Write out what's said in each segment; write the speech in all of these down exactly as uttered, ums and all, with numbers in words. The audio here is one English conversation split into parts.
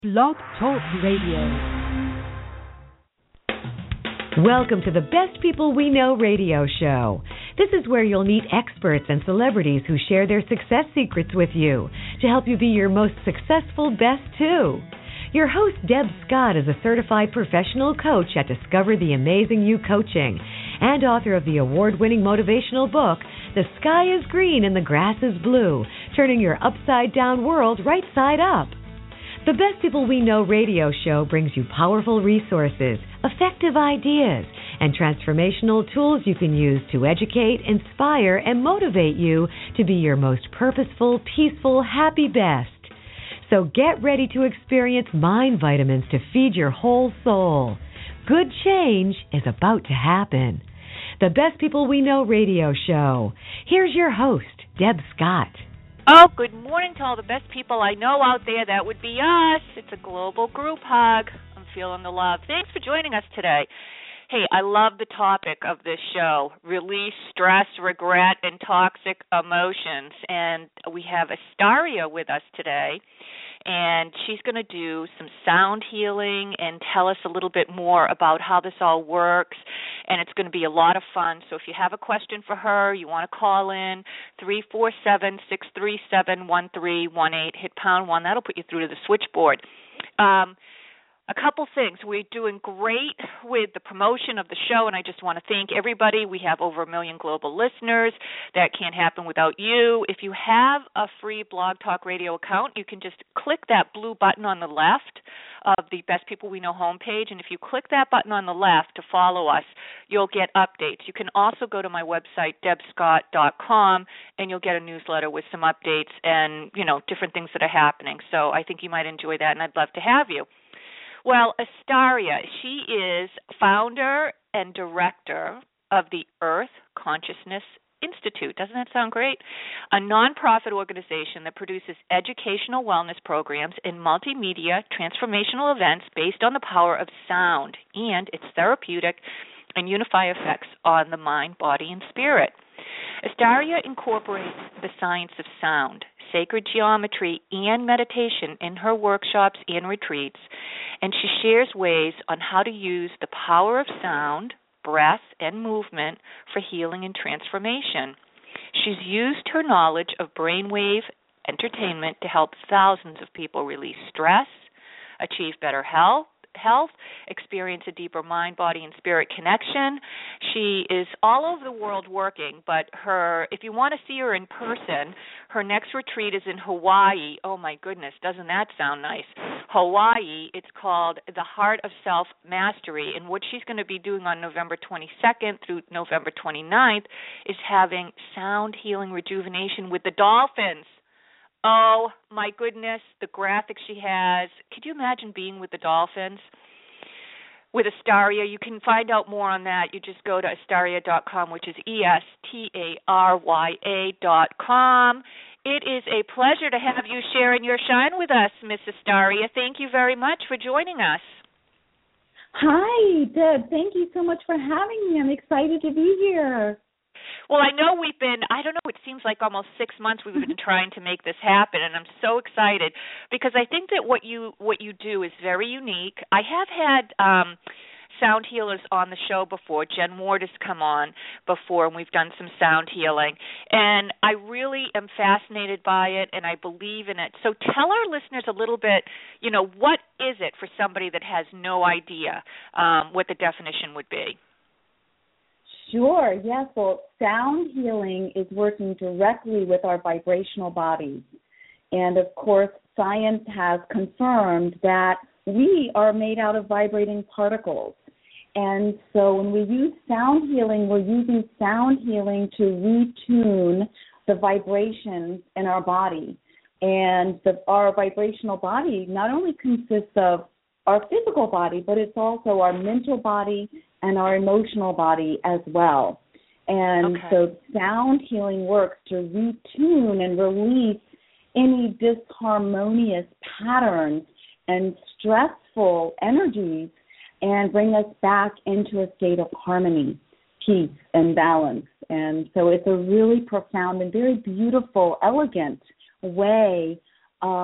Blog Talk Radio. Welcome to the Best People We Know radio show. This is where you'll meet experts and celebrities who share their success secrets with you to help you be your most successful best too. Your host, Deb Scott, is a certified professional coach at Discover the Amazing You Coaching and author of the award-winning motivational book, The Sky is Green and the Grass is Blue, turning your upside-down world right side up. The Best People We Know radio show brings you powerful resources, effective ideas, and transformational tools you can use to educate, inspire, and motivate you to be your most purposeful, peaceful, happy best. So get ready to experience mind vitamins to feed your whole soul. Good change is about to happen. The Best People We Know radio show. Here's your host, Deb Scott. Oh, good morning to all the best people I know out there. That would be us. It's a global group hug. I'm feeling the love. Thanks for joining us today. Hey, I love the topic of this show, release stress, regret, and toxic emotions. And we have Astaria with us today, and she's going to do some sound healing and tell us a little bit more about how this all works. And it's going to be a lot of fun. So if you have a question for her, you want to call in, three four seven, six three seven, one three one eight, hit pound one. That'll put you through to the switchboard. Um, A couple things. We're doing great with the promotion of the show, and I just want to thank everybody. We have over a million global listeners. That can't happen without you. If you have a free Blog Talk Radio account, you can just click that blue button on the left of the Best People We Know homepage, and if you click that button on the left to follow us, you'll get updates. You can also go to my website, deb scott dot com, and you'll get a newsletter with some updates and, you know, different things that are happening. So I think you might enjoy that, and I'd love to have you. Well, Astaria, she is founder and director of the Earth Consciousness Institute. Doesn't that sound great? A nonprofit organization that produces educational wellness programs and multimedia transformational events based on the power of sound and its therapeutic and unify effects on the mind, body, and spirit. Astaria incorporates the science of sound, sacred geometry, and meditation in her workshops and retreats, and she shares ways on how to use the power of sound, breath, and movement for healing and transformation. She's used her knowledge of brainwave entertainment to help thousands of people release stress, achieve better health, health, experience a deeper mind, body, and spirit connection. She is all over the world working, but her, if you want to see her in person, her next retreat is in Hawaii. Oh, my goodness, doesn't that sound nice? Hawaii, it's called The Heart of Self-Mastery, and what she's going to be doing on November twenty-second through November twenty-ninth is having sound healing rejuvenation with the dolphins. Oh, my goodness, the graphics she has. Could you imagine being with the dolphins? With Astaria, you can find out more on that. You just go to astaria dot com, which is E S T A R Y A dot com. It is a pleasure to have you sharing your shine with us, Miss Astaria. Thank you very much for joining us. Hi, Deb. Thank you so much for having me. I'm excited to be here. Well, I know we've been, I don't know, it seems like almost six months we've been trying to make this happen, and I'm so excited because I think that what you what you do is very unique. I have had um, sound healers on the show before. Jen Ward has come on before, and we've done some sound healing, and I really am fascinated by it, and I believe in it. So tell our listeners a little bit, you know, what is it for somebody that has no idea um, what the definition would be? Sure, yes. Well, sound healing is working directly with our vibrational bodies. And, of course, science has confirmed that we are made out of vibrating particles. And so when we use sound healing, we're using sound healing to retune the vibrations in our body. And the, our vibrational body not only consists of our physical body, but it's also our mental body and our emotional body as well. And okay. so sound healing works to retune and release any disharmonious patterns and stressful energies and bring us back into a state of harmony, peace, and balance. And so it's a really profound and very beautiful, elegant way of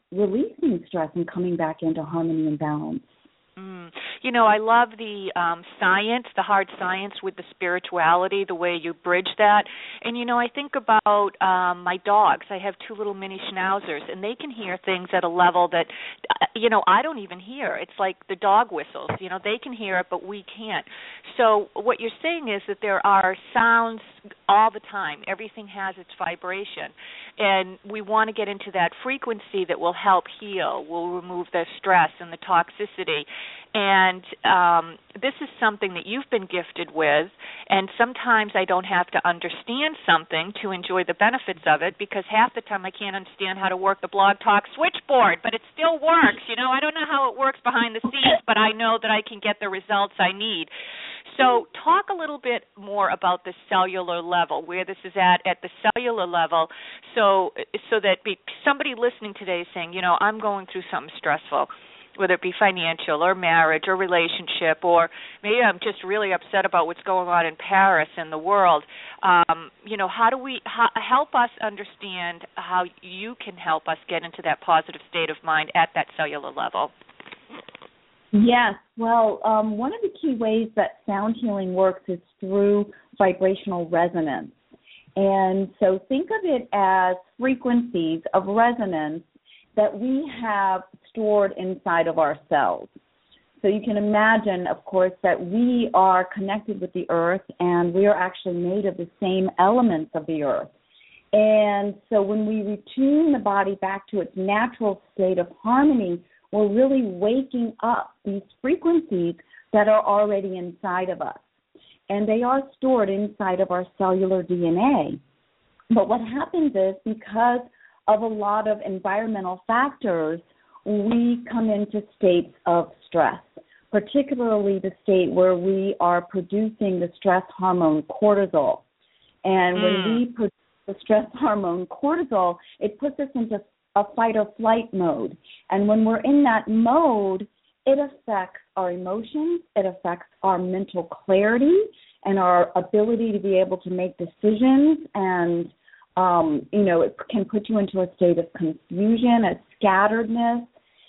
releasing stress and coming back into harmony and balance. Mm. You know, I love the um, science, the hard science with the spirituality, the way you bridge that. And, you know, I think about um, my dogs. I have two little mini schnauzers, and they can hear things at a level that, you know, I don't even hear. It's like the dog whistles. You know, they can hear it, but we can't. So what you're saying is that there are sounds all the time. Everything has its vibration. And we want to get into that frequency that will help heal, will remove the stress and the toxicity. And um, this is something that you've been gifted with, and sometimes I don't have to understand something to enjoy the benefits of it, because half the time I can't understand how to work the Blog Talk switchboard, but it still works. You know, I don't know how it works behind the scenes, but I know that I can get the results I need. So talk a little bit more about the cellular level, where this is at at the cellular level, so so that be, somebody listening today is saying, you know, I'm going through something stressful, whether it be financial or marriage or relationship, or maybe I'm just really upset about what's going on in Paris and the world. Um, you know, how do we how, help us understand how you can help us get into that positive state of mind at that cellular level? Yes. Well, um, one of the key ways that sound healing works is through vibrational resonance. And so think of it as frequencies of resonance that we have stored inside of our cells. So you can imagine, of course, that we are connected with the earth, and we are actually made of the same elements of the earth. And so when we retune the body back to its natural state of harmony, we're really waking up these frequencies that are already inside of us. And they are stored inside of our cellular D N A. But what happens is, because of a lot of environmental factors, we come into states of stress, particularly the state where we are producing the stress hormone cortisol. And mm. when we produce the stress hormone cortisol, it puts us into a fight or flight mode. And when we're in that mode, it affects our emotions, it affects our mental clarity and our ability to be able to make decisions, and um, you know, it can put you into a state of confusion, a scatteredness.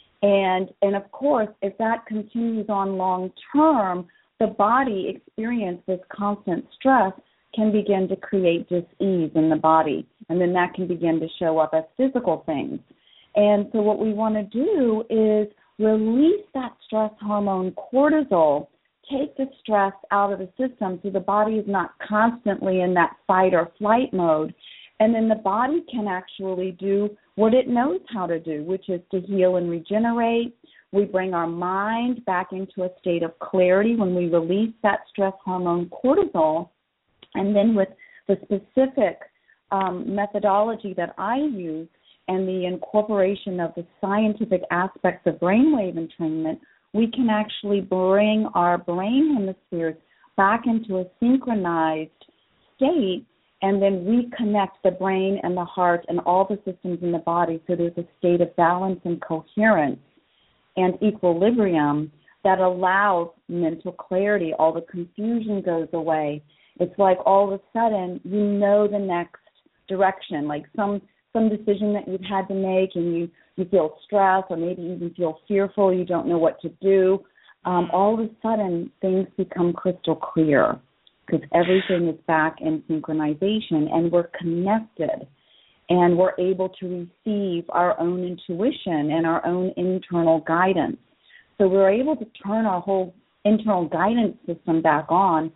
And and of course, if that continues on long term, the body experiences this constant stress can begin to create dis-ease in the body, and then that can begin to show up as physical things. And so what we want to do is release that stress hormone cortisol, take the stress out of the system so the body is not constantly in that fight or flight mode, and then the body can actually do what it knows how to do, which is to heal and regenerate. We bring our mind back into a state of clarity when we release that stress hormone cortisol. And then with the specific um, methodology that I use and the incorporation of the scientific aspects of brainwave entrainment, we can actually bring our brain hemispheres back into a synchronized state and then reconnect the brain and the heart and all the systems in the body, so there's a state of balance and coherence and equilibrium that allows mental clarity. All the confusion goes away. It's like all of a sudden you know the next direction, like some some decision that you've had to make, and you, you feel stressed or maybe even feel fearful, you don't know what to do. Um, all of a sudden things become crystal clear because everything is back in synchronization, and we're connected, and we're able to receive our own intuition and our own internal guidance. So we're able to turn our whole internal guidance system back on.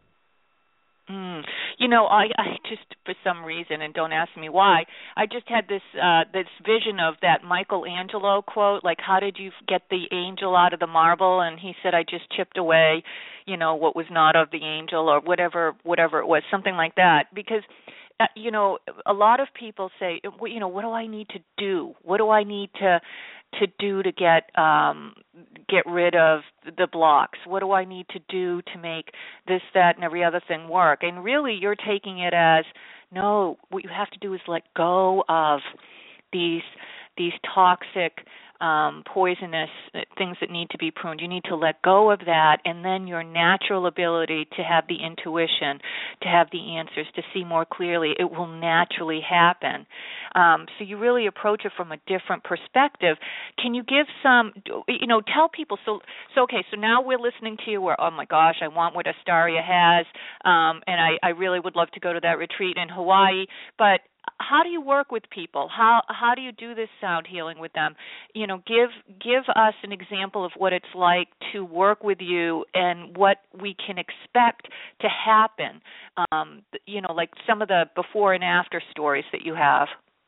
Mm. You know, I, I just, for some reason, and don't ask me why, I just had this uh, this vision of that Michelangelo quote, like, how did you get the angel out of the marble? And he said, I just chipped away, you know, what was not of the angel, or whatever, whatever it was, something like that. Because, uh, you know, a lot of people say, you know, what do I need to do? What do I need to to do to get um, get rid of the blocks? What do I need to do to make this, that, and every other thing work? And really, you're taking it as, no, what you have to do is let go of these these toxic um, poisonous things that need to be pruned. You need to let go of that, and then your natural ability to have the intuition, to have the answers, to see more clearly, it will naturally happen. Um, so you really approach it from a different perspective. Can you give some, you know, tell people, so, so okay, so now we're listening to you where, oh my gosh, I want what Astaria has, um, and I, I really would love to go to that retreat in Hawaii, but how do you work with people? How how do you do this sound healing with them? You know, give give us an example of what it's like to work with you and what we can expect to happen. Um, you know, like some of the before and after stories that you have.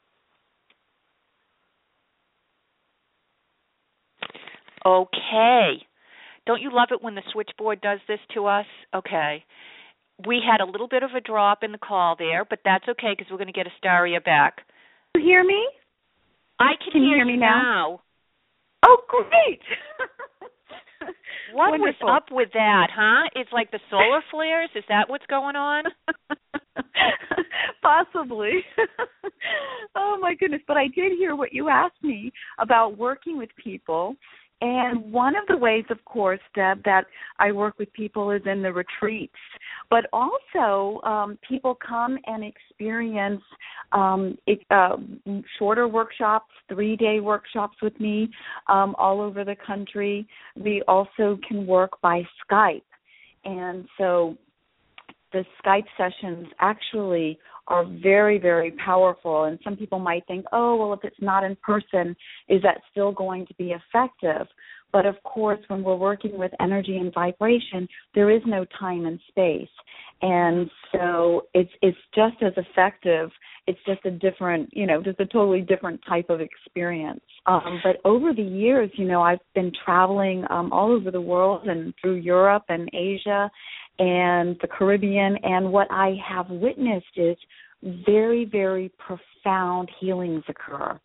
Okay. Don't you love it when the switchboard does this to us? Okay. We had a little bit of a drop in the call there, but that's okay because we're going to get Astaria back. You hear me? I can, can hear, you hear me now? now. Oh, great. What Wonderful. was up with that, huh? It's like the solar flares? Is that what's going on? Possibly. Oh, my goodness. But I did hear what you asked me about working with people. And one of the ways, of course, Deb, that I work with people is in the retreats. But also, um, people come and experience um, it, uh, shorter workshops, three-day workshops with me um, all over the country. We also can work by Skype. And so the Skype sessions actually are very, very powerful. And some people might think, oh, well, if it's not in person, is that still going to be effective? But, of course, when we're working with energy and vibration, there is no time and space. And so it's it's just as effective. It's just a different, you know, just a totally different type of experience. Um, but over the years, you know, I've been traveling um, all over the world and through Europe and Asia and the Caribbean, and what I have witnessed is very, very profound healings occur.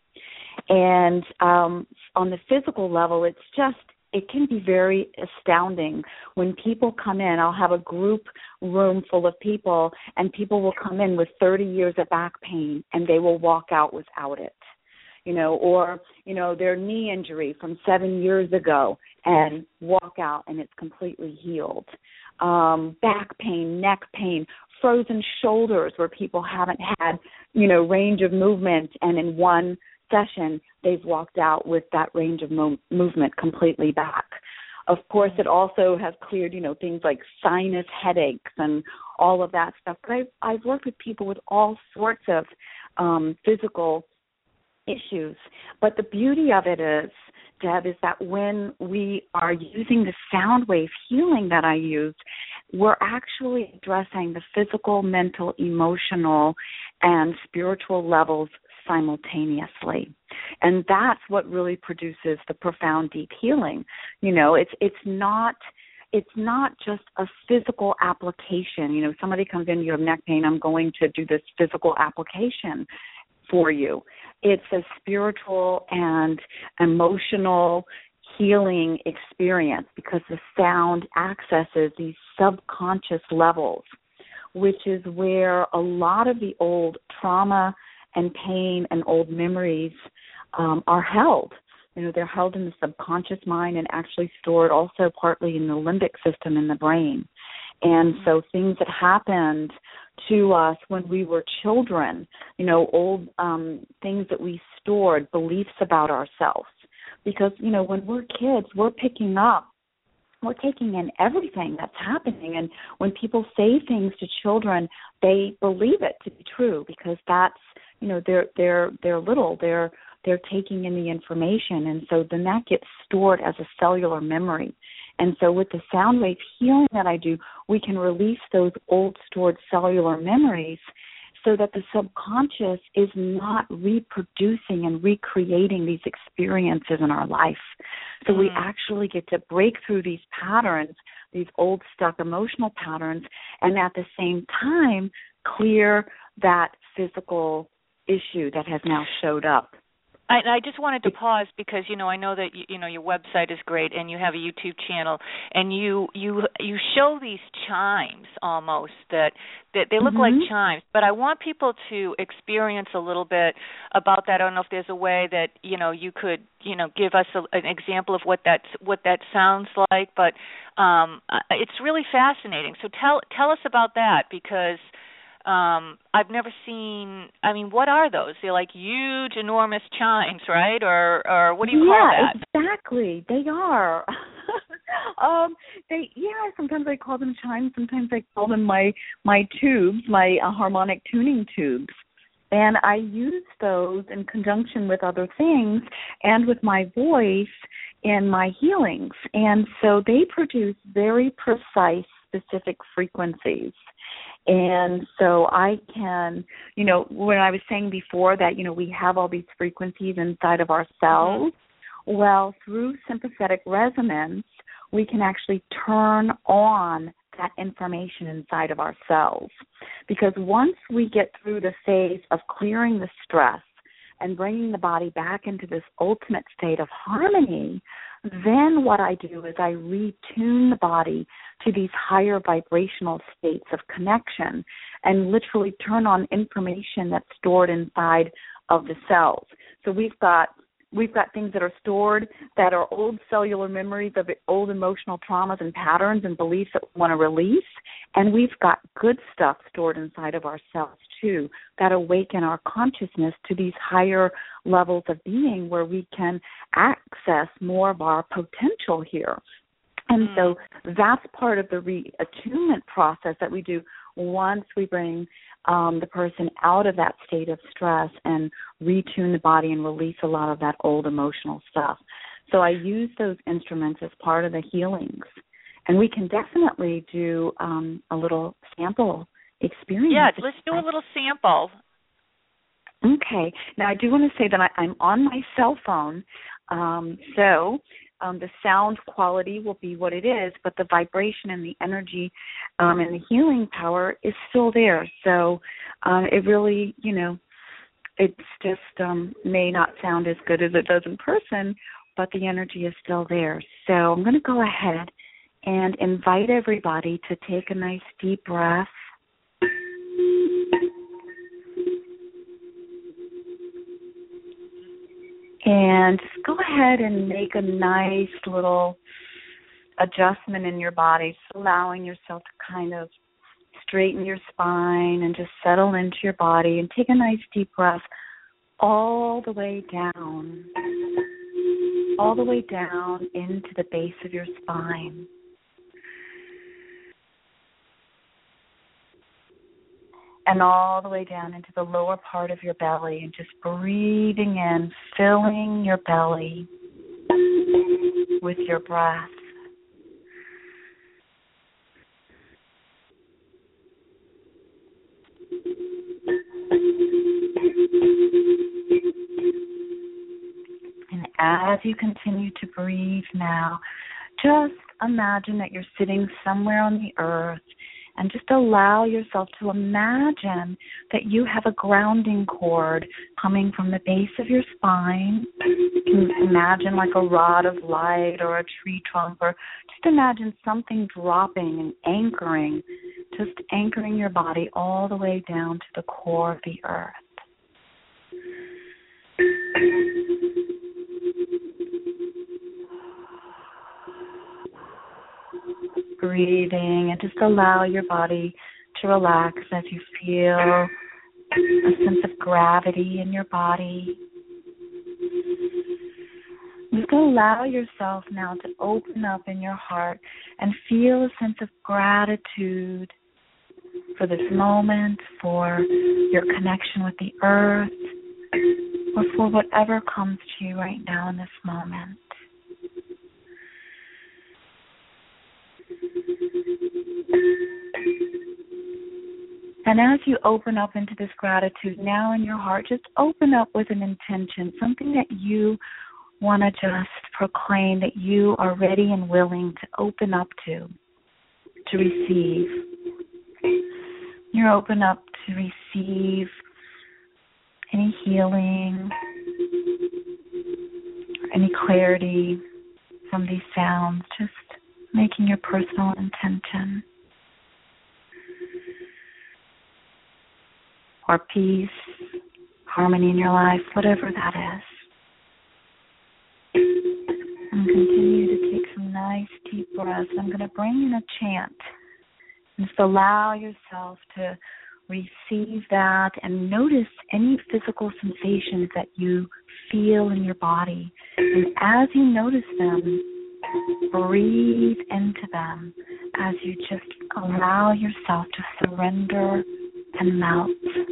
And um, on the physical level, it's just, it can be very astounding when people come in. I'll have a group room full of people, and people will come in with thirty years of back pain, and they will walk out without it. You know, or, you know, their knee injury from seven years ago and walk out and it's completely healed. Um, back pain, neck pain, frozen shoulders where people haven't had, you know, range of movement, and in one session they've walked out with that range of mo- movement completely back. Of course, it also has cleared, you know, things like sinus headaches and all of that stuff. But I've, I've worked with people with all sorts of um, physical issues. But the beauty of it is, Deb, is that when we are using the sound wave healing that I used, we're actually addressing the physical, mental, emotional, and spiritual levels simultaneously. And that's what really produces the profound, deep healing. You know, it's it's not it's not just a physical application. You know, somebody comes in, you have neck pain, I'm going to do this physical application for you. It's a spiritual and emotional healing experience because the sound accesses these subconscious levels, which is where a lot of the old trauma and pain and old memories um, are held. You know, they're held in the subconscious mind and actually stored also partly in the limbic system in the brain. And so things that happened to us when we were children, you know, old um, things that we stored, beliefs about ourselves. Because, you know, when we're kids, we're picking up, we're taking in everything that's happening. And when people say things to children, they believe it to be true because that's, you know, they're they're they're little, they're they're taking in the information, and so then that gets stored as a cellular memory. And so with the sound wave healing that I do, we can release those old stored cellular memories so that the subconscious is not reproducing and recreating these experiences in our life. So mm. we actually get to break through these patterns, these old stuck emotional patterns, and at the same time clear that physical issue that has now showed up. I, I just wanted to pause because you know I know that you, you know your website is great and you have a YouTube channel and you you you show these chimes almost that that they look mm-hmm. like chimes, but I want people to experience a little bit about that. I don't know if there's a way that you know you could you know give us a, an example of what that what that sounds like, but um, it's really fascinating. So tell tell us about that because. Um, I've never seen. I mean, what are those? They're like huge, enormous chimes, right? Or, or what do you yeah, call that? Yeah, exactly. They are. um, they yeah. Sometimes I call them chimes. Sometimes I call them my my tubes, my uh, harmonic tuning tubes. And I use those in conjunction with other things and with my voice in my healings. And so they produce very precise, specific frequencies. And so I can, you know, when I was saying before that, you know, we have all these frequencies inside of our cells, mm-hmm. well, through sympathetic resonance, we can actually turn on that information inside of our cells. Because once we get through the phase of clearing the stress and bringing the body back into this ultimate state of harmony, then what I do is I retune the body to these higher vibrational states of connection and literally turn on information that's stored inside of the cells. So we've got we've got things that are stored that are old cellular memories of old emotional traumas and patterns and beliefs that we want to release, and we've got good stuff stored inside of our cells too that awaken our consciousness to these higher levels of being where we can access more of our potential here. And so that's part of the reattunement process that we do once we bring um, the person out of that state of stress and retune the body and release a lot of that old emotional stuff. So I use those instruments as part of the healings. And we can definitely do um, a little sample experience. Yeah, let's do a little sample. Okay. Now, I do want to say that I, I'm on my cell phone, um, so um, the sound quality will be what it is, but the vibration and the energy um, and the healing power is still there. So um, it really, you know, it's just um, may not sound as good as it does in person, but the energy is still there. So I'm going to go ahead and invite everybody to take a nice deep breath. And just go ahead and make a nice little adjustment in your body, just allowing yourself to kind of straighten your spine and just settle into your body and take a nice deep breath all the way down, all the way down into the base of your spine. And all the way down into the lower part of your belly and just breathing in, filling your belly with your breath. And as you continue to breathe now, just imagine that you're sitting somewhere on the earth. And just allow yourself to imagine that you have a grounding cord coming from the base of your spine. You can imagine like a rod of light or a tree trunk, or just imagine something dropping and anchoring, just anchoring your body all the way down to the core of the earth. Breathing and just allow your body to relax as you feel a sense of gravity in your body. Just allow yourself now to open up in your heart and feel a sense of gratitude for this moment, for your connection with the earth, or for whatever comes to you right now in this moment. And as you open up into this gratitude now in your heart, just open up with an intention, something that you want to just proclaim that you are ready and willing to open up to, to receive. You're open up to receive any healing, any clarity from these sounds, just making your personal intention. Or peace, harmony in your life, whatever that is. And continue to take some nice deep breaths. I'm going to bring in a chant. And just allow yourself to receive that and notice any physical sensations that you feel in your body. And as you notice them, breathe into them as you just allow yourself to surrender and melt.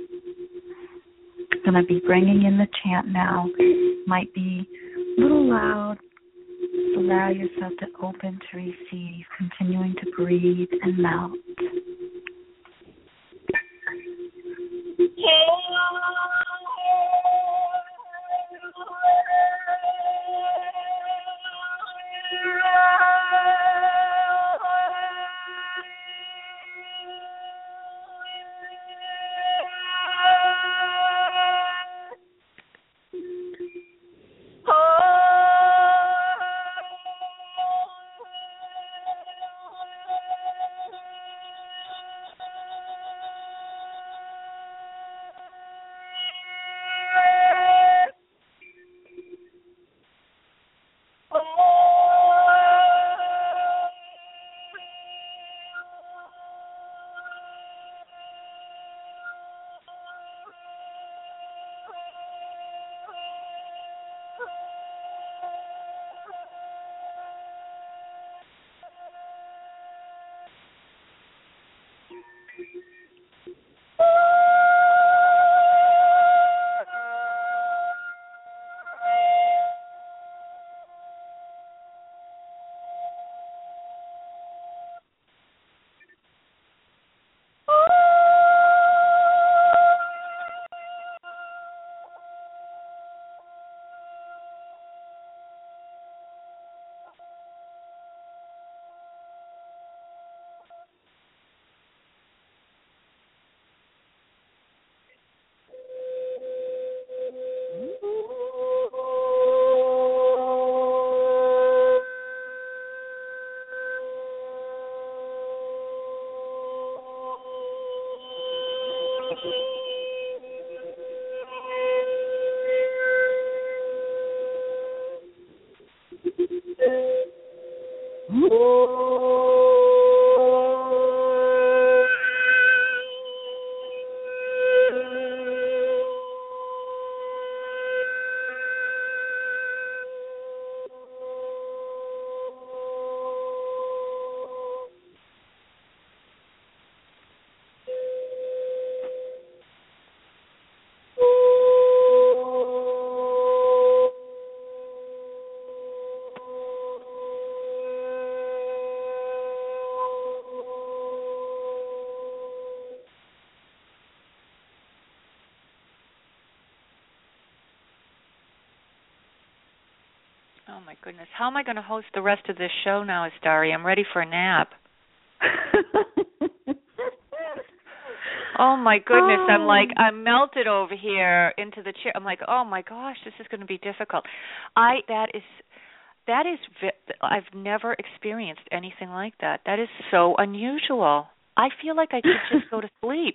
I'm going to be bringing in the chant now. Might be a little loud. Just allow yourself to open to receive, continuing to breathe and melt. Oh, my goodness. How am I going to host the rest of this show now, Astari? I'm ready for a nap. Oh, my goodness. Oh. I'm like, I'm melted over here into the chair. I'm like, oh, my gosh, this is going to be difficult. I, that is, that is, I've never experienced anything like that. That is so unusual. I feel like I could just go to sleep.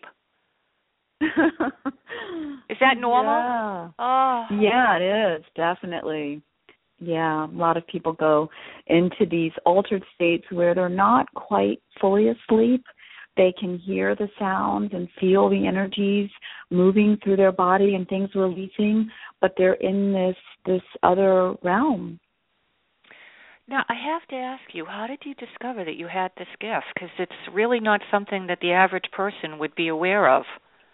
Is that normal? Yeah. Oh. Yeah, it is, definitely. Yeah, a lot of people go into these altered states where they're not quite fully asleep. They can hear the sounds and feel the energies moving through their body and things releasing, but they're in this this other realm. Now, I have to ask you, how did you discover that you had this gift? Because it's really not something that the average person would be aware of.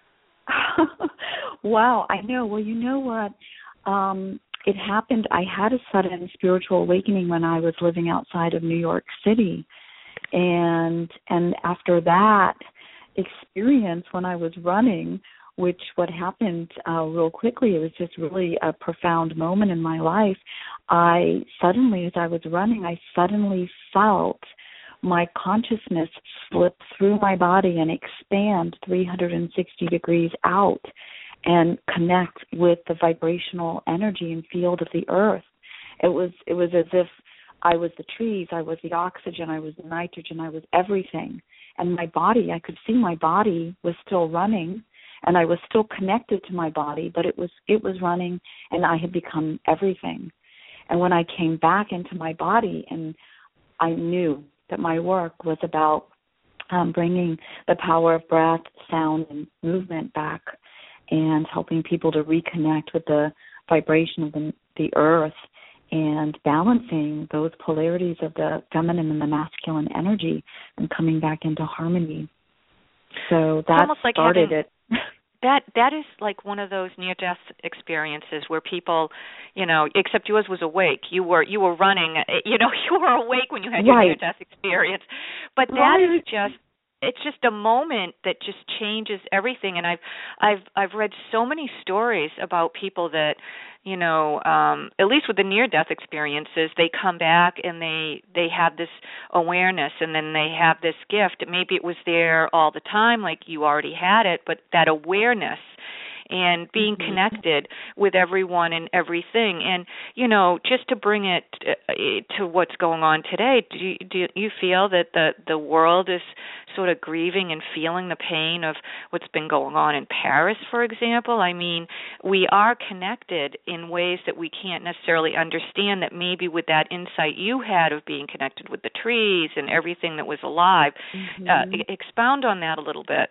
Wow, I know. Well, you know what? Um, it happened, I had a sudden spiritual awakening when I was living outside of New York City. And and after that experience when I was running, which what happened uh, real quickly, it was just really a profound moment in my life, I suddenly, as I was running, I suddenly felt my consciousness slip through my body and expand three hundred sixty degrees out and connect with the vibrational energy and field of the earth. It was it was as if I was the trees, I was the oxygen, I was the nitrogen, I was everything. And my body, I could see my body was still running, and I was still connected to my body, but it was it was running, and I had become everything. And when I came back into my body, and I knew that my work was about um, bringing the power of breath, sound, and movement back, and helping people to reconnect with the vibration of the, the earth, and balancing those polarities of the feminine and the masculine energy and coming back into harmony. So that like started having, it. That that is like one of those near-death experiences where people, you know, except yours was awake. You were you were running. You know, you were awake when you had your right. near-death experience. But that right. is just. It's just a moment that just changes everything. And I've I've I've read so many stories about people that, you know, um, at least with the near-death experiences, they come back and they they have this awareness, and then they have this gift. Maybe it was there all the time, like you already had it, but that awareness and being mm-hmm. connected with everyone and everything. And, you know, just to bring it to what's going on today, do you, do you feel that the, the world is sort of grieving and feeling the pain of what's been going on in Paris, for example? I mean, we are connected in ways that we can't necessarily understand, that maybe with that insight you had of being connected with the trees and everything that was alive. Mm-hmm. Uh, expound on that a little bit.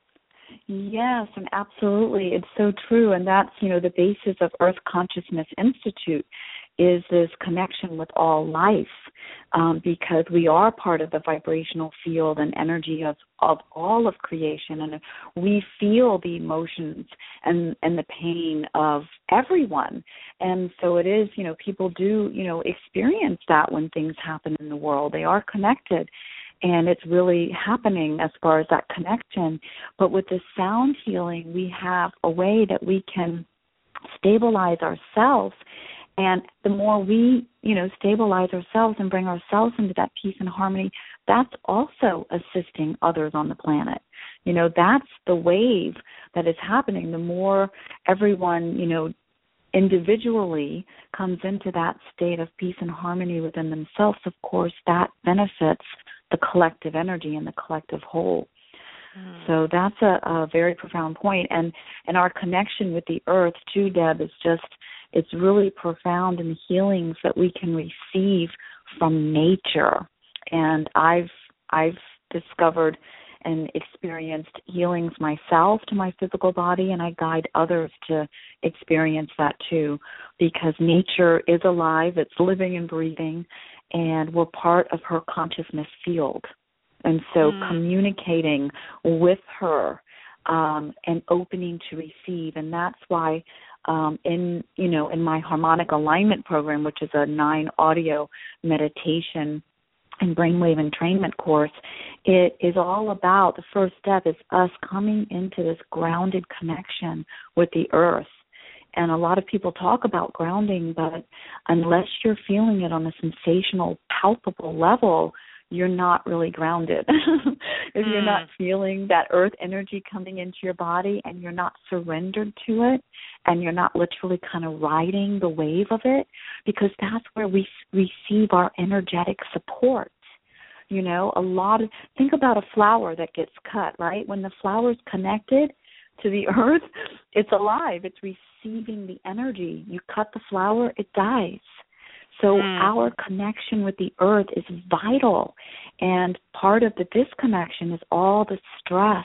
Yes, and absolutely. It's so true. And that's, you know, the basis of Earth Consciousness Institute is this connection with all life, um, because we are part of the vibrational field and energy of, of all of creation. And we feel the emotions and, and the pain of everyone. And so it is, you know, people do, you know, experience that when things happen in the world. They are connected. And it's really happening as far as that connection. But with the sound healing, we have a way that we can stabilize ourselves. And the more we, you know, stabilize ourselves and bring ourselves into that peace and harmony, that's also assisting others on the planet. You know, that's the wave that is happening. The more everyone, you know, individually comes into that state of peace and harmony within themselves, of course, that benefits the collective energy and the collective whole. Mm. So that's a, a very profound point. And, and our connection with the earth, too, Deb, is just, it's really profound in the healings that we can receive from nature. And I've I've discovered and experienced healings myself to my physical body, and I guide others to experience that too, because nature is alive, it's living and breathing, and we're part of her consciousness field. And so mm. communicating with her um, and opening to receive, and that's why um, in, you know, in my harmonic alignment program, which is a nine audio meditation and brainwave entrainment course, it is all about, the first step is us coming into this grounded connection with the earth. And a lot of people talk about grounding, but unless you're feeling it on a sensational, palpable level, you're not really grounded. If mm. you're not feeling that earth energy coming into your body and you're not surrendered to it and you're not literally kind of riding the wave of it, because that's where we receive our energetic support. You know, a lot of, think about a flower that gets cut, right? When the flower's connected to the earth, it's alive. It's receiving the energy. You cut the flower, it dies. So mm. our connection with the earth is vital. And part of the disconnection is all the stress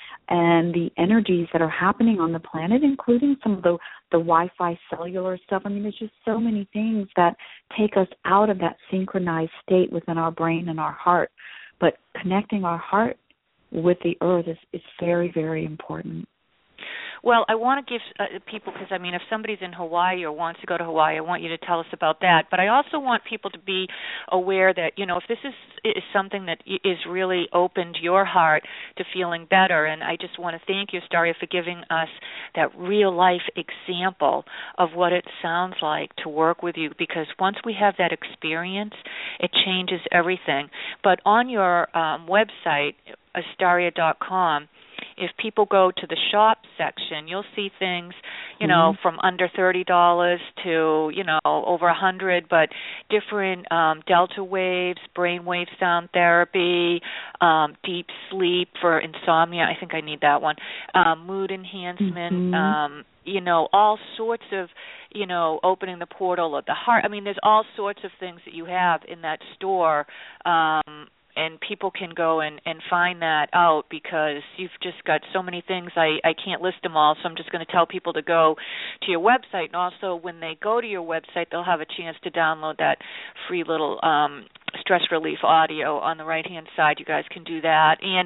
and the energies that are happening on the planet, including some of the, the Wi-Fi cellular stuff. I mean, there's just so many things that take us out of that synchronized state within our brain and our heart. But connecting our heart with the earth is, is very, very important. Well, I want to give uh, people, because, I mean, if somebody's in Hawaii or wants to go to Hawaii, I want you to tell us about that. But I also want people to be aware that, you know, if this is, is something that is really opened your heart to feeling better, and I just want to thank you, Astaria, for giving us that real-life example of what it sounds like to work with you, because once we have that experience, it changes everything. But on your um, website, astaria dot com, if people go to the shop section, you'll see things, you know, from under thirty dollars to, you know, over a hundred, but different um, delta waves, brainwave sound therapy, um, deep sleep for insomnia. I think I need that one. Um, mood enhancement, mm-hmm. um, you know, all sorts of, you know, opening the portal of the heart. I mean, there's all sorts of things that you have in that store. Um, and people can go and, and find that out because you've just got so many things. I, I can't list them all, so I'm just going to tell people to go to your website. And also when they go to your website, they'll have a chance to download that free little um, stress relief audio on the right-hand side. You guys can do that. And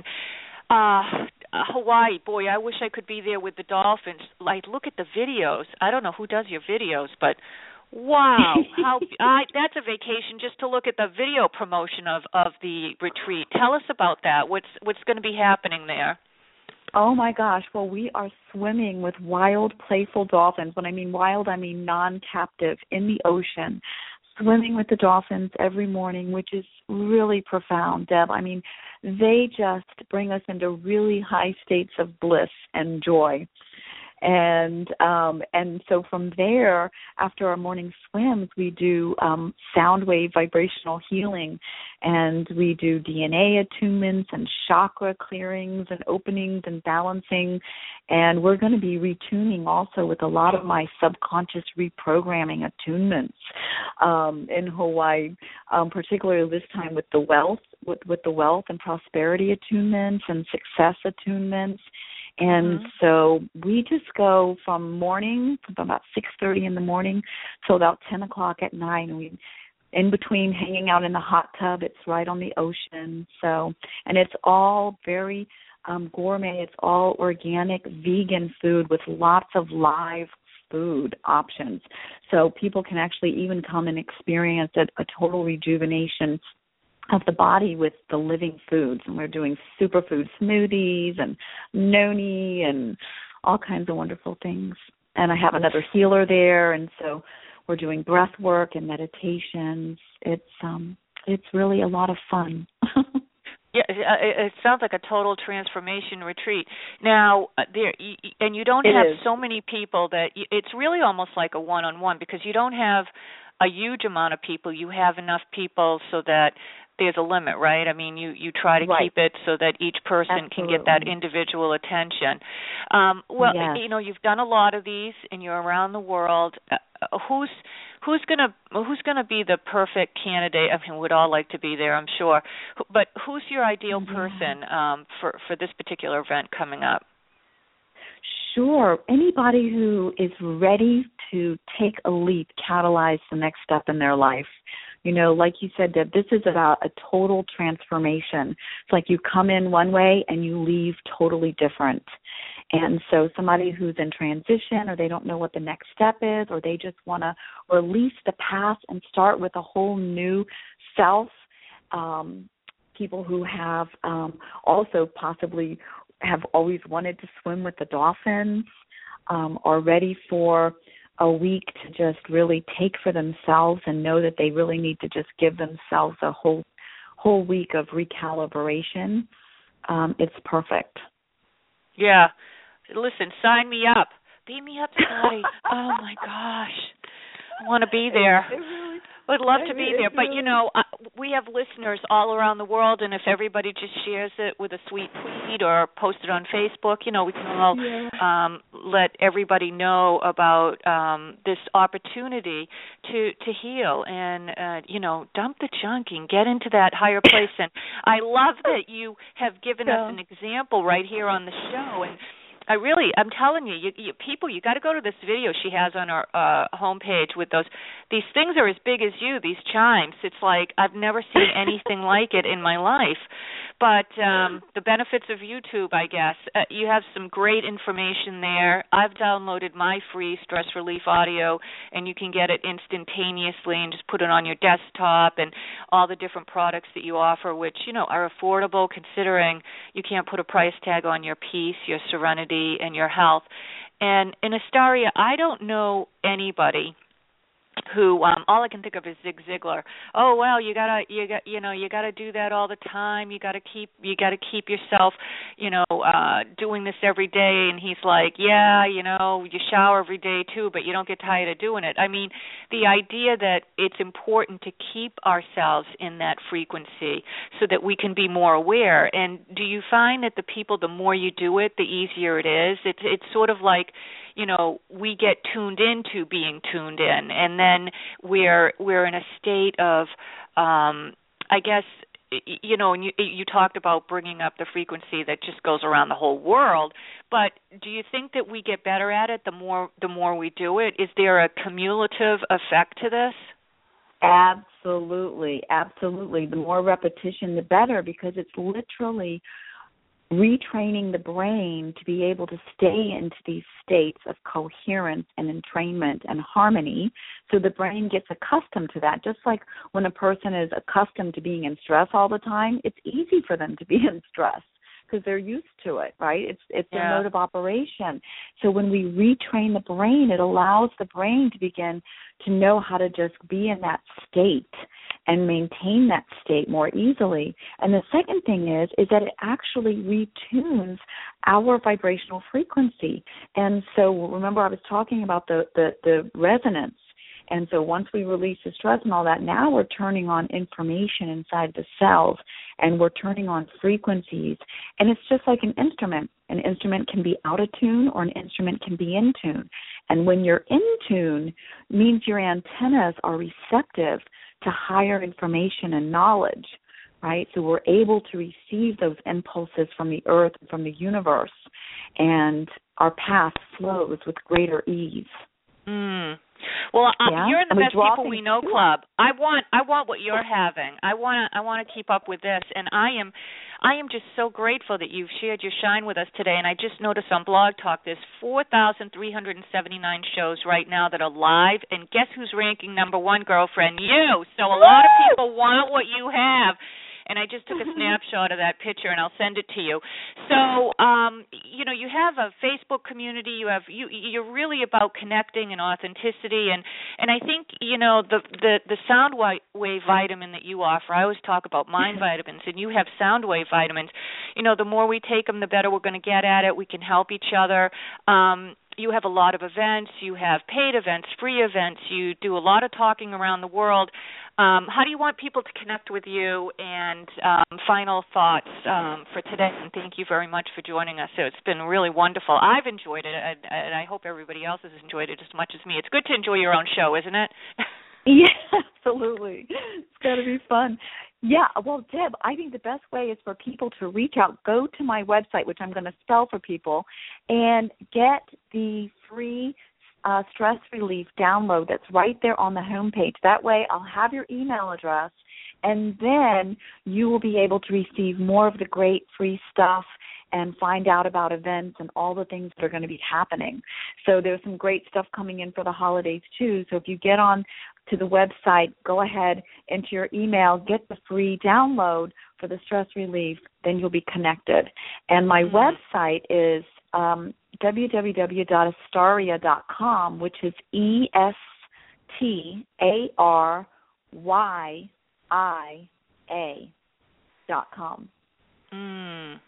uh, Hawaii, boy, I wish I could be there with the dolphins. Like, look at the videos. I don't know who does your videos, but wow, how I, that's a vacation just to look at the video promotion of, of the retreat. Tell us about that. What's what's going to be happening there? Oh, my gosh. Well, we are swimming with wild, playful dolphins. When I mean wild, I mean non-captive in the ocean, swimming with the dolphins every morning, which is really profound, Deb. I mean, they just bring us into really high states of bliss and joy. And um, and so from there, after our morning swims, we do um, sound wave vibrational healing, and we do D N A attunements and chakra clearings and openings and balancing. And we're going to be retuning also with a lot of my subconscious reprogramming attunements um, in Hawaii, um, particularly this time with the wealth, with, with the wealth and prosperity attunements and success attunements. And mm-hmm. so we just go from morning, from about six thirty in the morning till about ten o'clock at night. And we, in between hanging out in the hot tub, it's right on the ocean. So, and it's all very um, gourmet. It's all organic, vegan food with lots of live food options. So people can actually even come and experience a, a total rejuvenation of the body with the living foods. And we're doing superfood smoothies and noni and all kinds of wonderful things. And I have another healer there, and so we're doing breath work and meditations. It's um it's really a lot of fun. Yeah, it sounds like a total transformation retreat. Now, there, and you don't it have is. so many people that it's really almost like a one-on-one because you don't have a huge amount of people. You have enough people so that there's a limit, right? I mean, you, you try to right. keep it so that each person Absolutely. can get that individual attention. Um, well, yes. you know, you've done a lot of these, and you're around the world. Uh, who's who's gonna who's gonna be the perfect candidate? I mean, we'd all like to be there, I'm sure. But who's your ideal yeah. person um, for for this particular event coming up? Sure. Anybody who is ready to take a leap, catalyze the next step in their life. You know, like you said, Deb, this is about a total transformation. It's like you come in one way and you leave totally different. And so somebody who's in transition, or they don't know what the next step is, or they just want to release the past and start with a whole new self. Um, people who have um, also possibly have always wanted to swim with the dolphins, um, are ready for a week to just really take for themselves and know that they really need to just give themselves a whole whole week of recalibration. Um, it's perfect. Yeah. Listen, sign me up. Beam me up, Scotty. Oh, my gosh. I want to be there. It really, Would love to be there. But, you know, uh, we have listeners all around the world, and if everybody just shares it with a sweet tweet or post it on Facebook, you know, we can all yeah. um, let everybody know about um, this opportunity to, to heal and, uh, you know, dump the junk and get into that higher place. And I love that you have given yeah. us an example right here on the show. And I really, I'm telling you, you, you people, you got to go to this video she has on her uh, homepage with those. These things are as big as you, these chimes. It's like I've never seen anything like it in my life. But um, the benefits of YouTube, I guess. Uh, you have some great information there. I've downloaded my free stress relief audio, and you can get it instantaneously and just put it on your desktop, and all the different products that you offer, which, you know, are affordable considering you can't put a price tag on your peace, your serenity, and your health. And in Astaria, I don't know anybody who um all I can think of is Zig Ziglar. Oh well, you gotta you got you know you gotta do that all the time. You gotta keep you gotta keep yourself, you know, uh doing this every day. And he's like, yeah, you know, you shower every day too, but you don't get tired of doing it. I mean, the idea that it's important to keep ourselves in that frequency so that we can be more aware. And do you find that the people, the more you do it, the easier it is? It's it's sort of like, you know, we get tuned into being tuned in, and then we're we're in a state of, um, I guess, you know, and you, you talked about bringing up the frequency that just goes around the whole world. But do you think that we get better at it the more the more we do it? Is there a cumulative effect to this? Absolutely, absolutely. The more repetition, the better, because it's literally retraining the brain to be able to stay into these states of coherence and entrainment and harmony, so the brain gets accustomed to that. Just like when a person is accustomed to being in stress all the time, it's easy for them to be in stress because they're used to it, right? It's it's yeah. their mode of operation. So when we retrain the brain, it allows the brain to begin to know how to just be in that state and maintain that state more easily. And the second thing is, is that it actually retunes our vibrational frequency. And so remember I was talking about the, the, the resonance. And so once we release the stress and all that, now we're turning on information inside the cells, and we're turning on frequencies. And it's just like an instrument. An instrument can be out of tune, or an instrument can be in tune. And when you're in tune, means your antennas are receptive to higher information and knowledge, right? So we're able to receive those impulses from the earth, from the universe, and our path flows with greater ease. Mm. Well, um, yeah. you're in the and Best we People We Know too. Club. I want, I want what you're having. I want to, I want to keep up with this, and I am, I am just so grateful that you've shared your shine with us today. And I just noticed on Blog Talk there's four thousand three hundred seventy-nine shows right now that are live, and guess who's ranking number one, girlfriend? You. So a lot of people want what you have. And I just took a snapshot of that picture, and I'll send it to you. So, um, you know, you have a Facebook community. You have you. You're really about connecting and authenticity, and, and I think you know the the the sound wave vitamin that you offer. I always talk about mind vitamins, and you have sound wave vitamins. You know, the more we take them, the better we're going to get at it. We can help each other. Um, You have a lot of events. You have paid events, free events. You do a lot of talking around the world. Um, how do you want people to connect with you? And um, final thoughts um, for today. And thank you very much for joining us. So it's been really wonderful. I've enjoyed it, and, and I hope everybody else has enjoyed it as much as me. It's good to enjoy your own show, isn't it? Yeah, absolutely. It's got to be fun. Yeah, well, Deb, I think the best way is for people to reach out. Go to my website, which I'm going to spell for people, and get the free uh, stress relief download that's right there on the homepage. That way I'll have your email address, and then you will be able to receive more of the great free stuff and find out about events and all the things that are going to be happening. So there's some great stuff coming in for the holidays, too. So if you get on to the website, go ahead, enter your email, get the free download for the stress relief, then you'll be connected. And my mm-hmm. website is um, w w w dot astaria dot com, which is E S T A R Y I A dot com. Mm.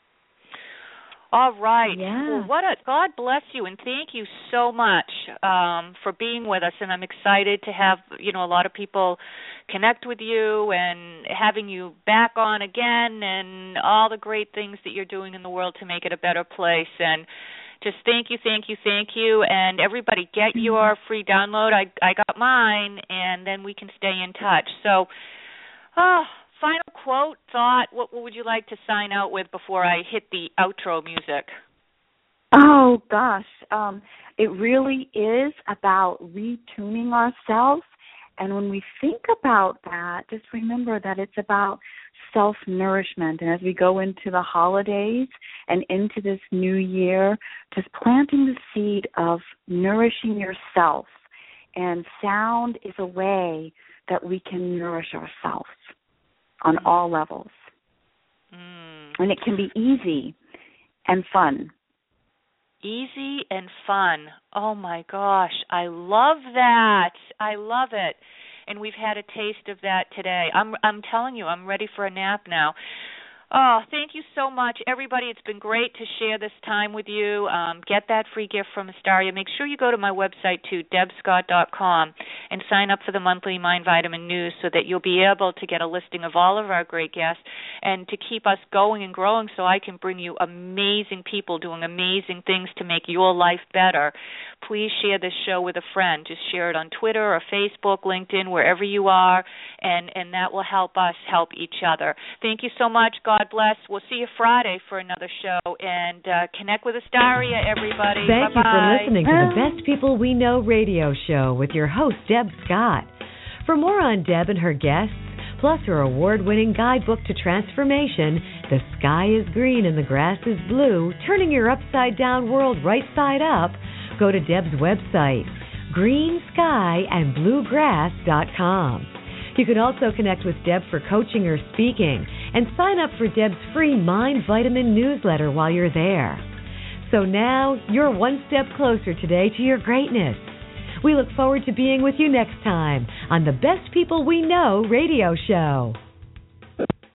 All right. Yeah. Well, what a God bless you, and thank you so much um, for being with us. And I'm excited to have you know a lot of people connect with you and having you back on again, and all the great things that you're doing in the world to make it a better place. And just thank you, thank you, thank you. And everybody, get your free download. I I got mine, and then we can stay in touch. So, oh. Final quote, thought, what, what would you like to sign out with before I hit the outro music? Oh, gosh. Um, it really is about retuning ourselves. And when we think about that, just remember that it's about self-nourishment. And as we go into the holidays and into this new year, just planting the seed of nourishing yourself. And sound is a way that we can nourish ourselves on mm. all levels. Mm. And it can be easy and fun. Easy and fun. Oh, my gosh. I love that. I love it. And we've had a taste of that today. I'm I'm telling you, I'm ready for a nap now. Oh, thank you so much, everybody. It's been great to share this time with you. Um, get that free gift from Astaria. Make sure you go to my website, too, deb scott dot com, and sign up for the monthly Mind Vitamin News so that you'll be able to get a listing of all of our great guests and to keep us going and growing so I can bring you amazing people doing amazing things to make your life better. Please share this show with a friend. Just share it on Twitter or Facebook, LinkedIn, wherever you are, and, and that will help us help each other. Thank you so much. God God bless. We'll see you Friday for another show. And uh, connect with Astaria, everybody. Thank Bye-bye. you for listening to the Best People We Know radio show with your host, Deb Scott. For more on Deb and her guests, plus her award-winning guidebook to transformation, The Sky is Green and the Grass is Blue, Turning Your Upside-Down World Right Side Up, go to Deb's website, green sky and blue grass dot com. You can also connect with Deb for coaching or speaking and sign up for Deb's free Mind Vitamin newsletter while you're there. So now you're one step closer today to your greatness. We look forward to being with you next time on the Best People We Know radio show.